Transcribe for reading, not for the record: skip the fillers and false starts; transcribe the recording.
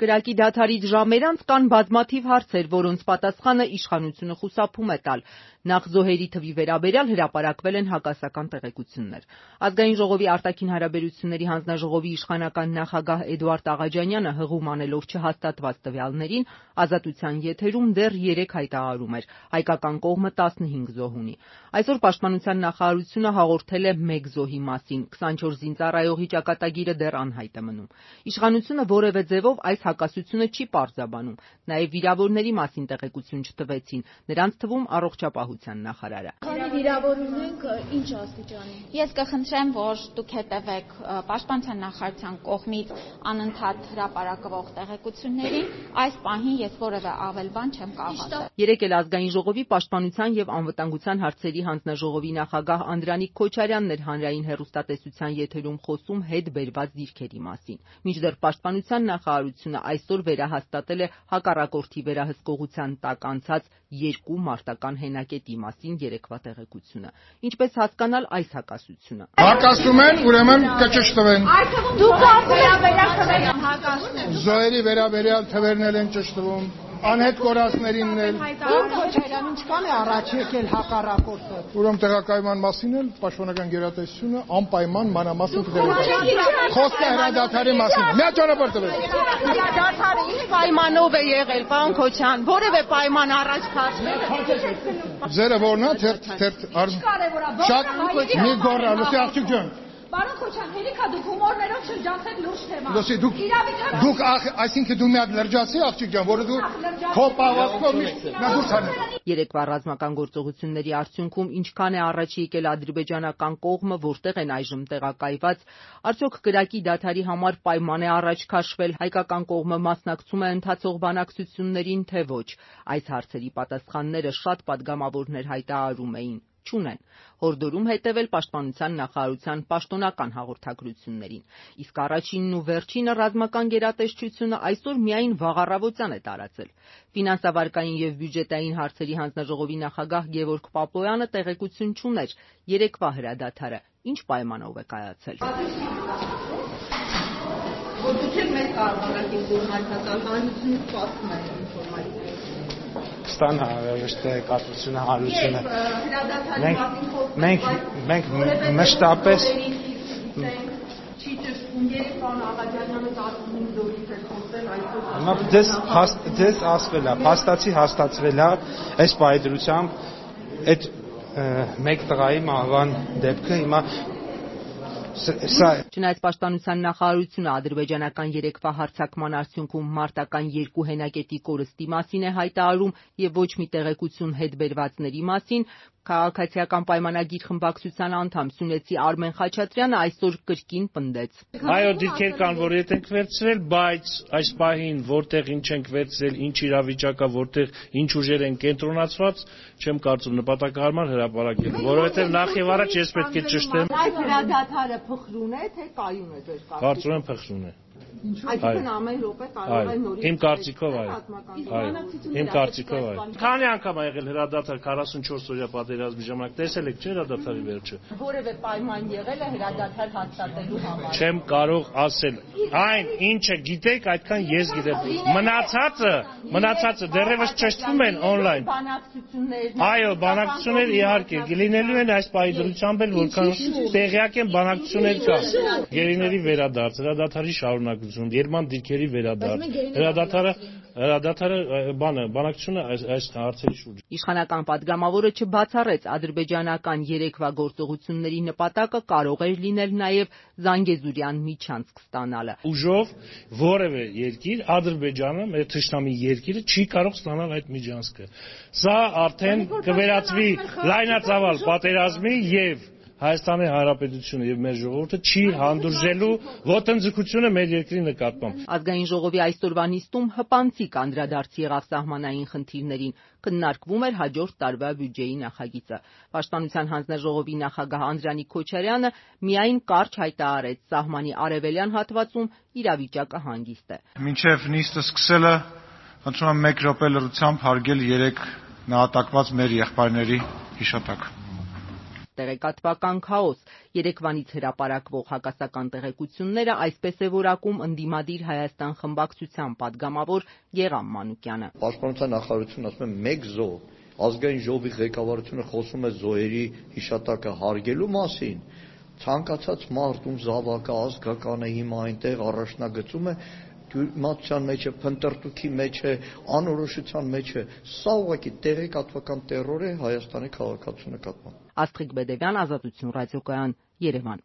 Կրակի դադարից ժամեր անց կան բազմաթիվ հարցեր, որոնց պատասխանը իշխանությունը խուսափում է տալ։ Նախ զոհերի թվի վերաբերյալ հրապարակվել են հակասական տեղեկություններ։ Ազգային ժողովի արտաքին հարաբերությունների հանձնաժողովի իշխանական նախագահ Էդուարդ Աղաջանյանը հղում անելով չհաստատված տվյալներին Ազատության եթերում դեռ 3 հայտարարում էր, հայկական կողմը 15 զոհ ունի։ Այսօր Պաշտպանության նախարարությունը հաղորդել է 1 զոհի մասին, 24 զինծառայողի ճակատագիրը դեռ անհայտ է մնում։ Իշխանությունը որևէ ձևով այս հակասությունը չի պարզաբանում, նաև վիրավորների մասին տեղեկություն չտվեցին, նրանց թվում առողջապահության նախարարը։ Քանի վիրավոր ունենք, ինչ աստիճանի։ Ես կխնդրեմ, որ դուք հետևեք Պաշտպանության նախարարության կողմից անընդհատ հրապարակվող տեղեկություններին, այս պահին ես որևէ ավել բան չեմ կարող ասել։ Երեկ էլ Ազգային ժողովի Պաշտպանության եւ անվտանգության հարցերի հանձնաժողովի նախագահ Անդրանիկ Քոչարյանն էր հանրային հեռուստատեսության եթերում խոսում հետ բերված դիրքերի մասին։ Մինչդեռ Պաշտպանության նախարարությունը այսօր վերահաստատել է հակառակորդի վերահսկողության տակ անցած 2 մարտական հենակետի մասին երեկվա տեղեկությունը։ Ինչպես հասկանալ այս հակասությունը։ Հակասում են, ուրեմն կճշտվեն։ Դուք վերաբերյալ թվերն հակասում։ Զոհերի վերաբերյալ թվերն են ճշտվում, անհետ կորածներինն էլ։ Քոչարյան ինչքան է առաջ եկել հակառակորդը։ Ուրեմն տեղակայման մասին էլ Պաշտպանական գերատեսչությունը անպայման մանրամասն կտեղեկացնի։ Խոսքը հրադադարի մասին։ Միա ճանապարհ տվեք։ Հրադադարը ինչ պայմանով է եղել, պարոն Քոչարյան, որևէ պայման առաջ քաշվել։ Ձերը որն է, թերթ շատ մի գոռա, լսի աղջիկ ջան։ Պարոն Քոչարյան, հերիքա դուք հումորներով շրջացեք լուրջ թեմա։ Լսի, դուք այսինքն դու մի հատ լրջացի աղջիկ ջան, որը դու քո պահվածքով միշտ նա դուրս հանես։ Երեկվա ռազմական գործողությունների արդյունքում ինչքան է առաջ եկել ադրբեջանական կողմը, որտեղ են այժմ տեղակայված, արդյոք կրակի դադարի համար պայման է առաջ քաշվել, հայկական կողմը մասնակցում է ընթացող բանակցություններին, թե ոչ։ Այս հարցերի պատասխանները շատ պատգամավորներ հայտարարում էին։ Չունեն։ Հորդորում հետևել Պաշտպանության նախարարության պաշտոնական հաղորդագրություններին։ Իսկ առաջինն ու վերջինը ռազմական գերատեսչությունը այսօր միայն վաղ առավոտյան է տարածել։ Ֆինանսավարկային եւ բյուջետային հարցերի հանձնաժողովի նախագահ Գևորգ Պապոյանը տեղեկություն չուներ երեկվա հրադադարը ինչ պայմանով է կայացել։ Դուք եք մեզ կարողանաք ինֆորմացիա հանրությունը սպասում է ինֆորմացիա։ Ստանա տեղեկատվությունը հանրությունը։ Մենք մշտապես չի ճշտում երեկվան Աղաջանյանը 15 զոհից է խոսել այսօր։ Դες ասվել է, փաստացի հաստատվել է այս պայդրությամբ այդ մեկ տղայի մահվան դեպքը հիմա Չնայած Պաշտպանության նախարարությունը ադրբեջանական երեկվա հարձակման արդյունքում մարտական 2 հենակետի կորստի մասին է հայտարարում եւ ոչ մի տեղեկություն հետ բերվածների մասին, Քաղաքացիական պայմանագիր խմբակցության անդամ Սյունեցի Արմեն Խաչատրյանը այսօր կրկին պնդեց։ Այո, դիրքեր կան, որ հետ ենք վերցրել, բայց այս պահին որտեղ ինչ ենք վերցրել, ինչ իրավիճակա, որտեղ ինչ ուժեր են կենտրոնացված, չեմ կարծում նպատակահարմար հրապարակել, որովհետև նախ եւ առաջ ես պետք է ճշտեմ։ Այս հրադադարը փխրուն է, թե կայուն է ձեր կարծիքով։ Կարծում եմ փխրուն է։ Այսինքն ամեն րոպե կարող է նորից։ Իմ կարծիքով այո։ Իմ կարծիքով այո։ Քանի անգամ ա եղել հրադադար 44 օրյա պատերազմի ժամանակ, տեսել եք չէ հրադադարի վերջը։ Որևէ պայման եղել է հրադադար հաստատելու համար։ Չեմ կարող ասել։ Այն ինչը գիտեք, այդքան ես գիտեմ։ Մնացածը դեռևս ճշտվում են on-line։ Այո, բանակցություններ իհարկե լինելու են այս պահի դրությամբ էլ, որքան տեղյակ են բանակցություններ կա։ Գերիների վերադարձ, հրադադարի շարունակություն, Երման դիրքերի վերադարձ, հրադադարը բանակցությունը այս հարցերի շուրջ։ Իշխանական պատգամավորը չբացառեց ադրբեջանական երեկվա գործողությունների նպատակը կարող էր լինել նաև Զանգեզուրյան միջանցք ստանալը։ Ուժով որևէ երկիր, Ադրբեջանը, մեր թշնամի երկիրը չի կարող ստանալ այդ միջանցքը։ Սա արդեն կվերածվի լայնածավալ պատերազմի եւ Հայաստանի Հանրապետությունը եւ մեր ժողովուրդը չի հանդուրժելու ոտնձգությունը մեր երկրի նկատմամբ։ Ազգային ժողովի այսօրվա նիստում հպանցիկ անդրադարձ եղավ սահմանային խնդիրներին, քննարկվում էր հաջորդ տարվա բյուջեի նախագիծը։ Պաշտպանության հանձնաժողովի նախագահ Անդրանիկ Քոչարյանը միայն կարճ հայտարարեց սահմանի արևելյան հատվածում իրավիճակը հանգիստ է։ Մինչև նիստը սկսելը խնդրում եմ 1 րոպե լռությամբ հարգել 3 նահատակված մեր եղբայրների հիշատակ։ տեղեկատվական քաոս։ Երեկվանից հրապարակվող հակասական տեղեկությունները այսպես է որակում ընդդիմադիր Հայաստան խմբակցության պատգամավոր Գեղամ Մանուկյանը։ Պաշտպանության նախարարությունն ասում է մեկ զոհ, ազգային ժողովի ղեկավարությունը խոսում է զոհերի հիշատակը հարգելու մասին, ցանկացած մարդ, ում զավակը ազգական է, հիմա այնտեղ առաջնագծում է, դյուրմատության մեջ է, փնտրտուքի մեջ է, անորոշության մեջ է, սա ուղղակի տեղեկատվական տերոր է Հայաստանի քաղաքացու նկատմամբ։ Աստղիկ Բեդևյան, Ազատություն ռադիոկայան, Երևան։